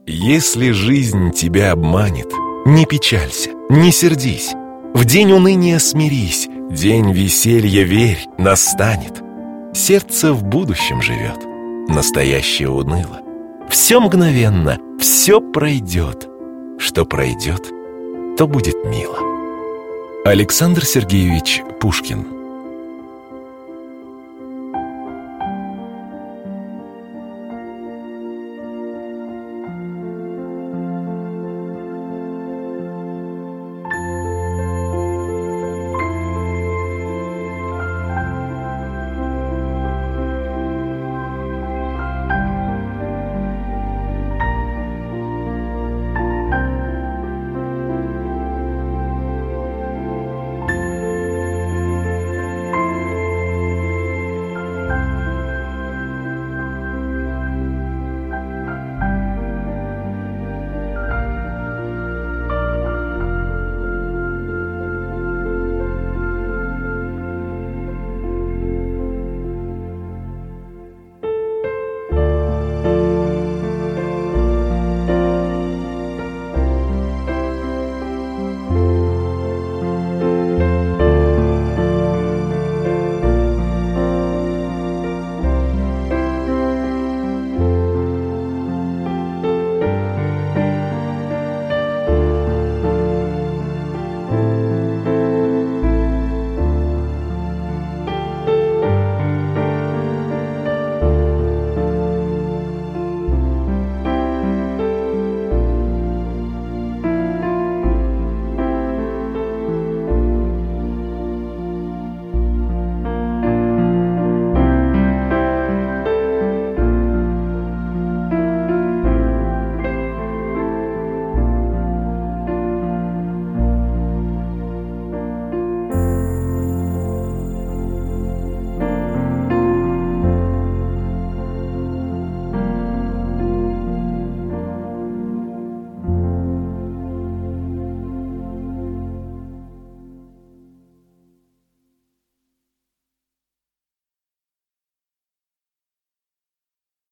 Если жизнь тебя обманет, не печалься, не сердись. В день уныния смирись, день веселья, верь, настанет. Сердце в будущем живет, настоящее уныло. Все мгновенно, все пройдет. Что пройдет, то будет мило. Александр Сергеевич Пушкин.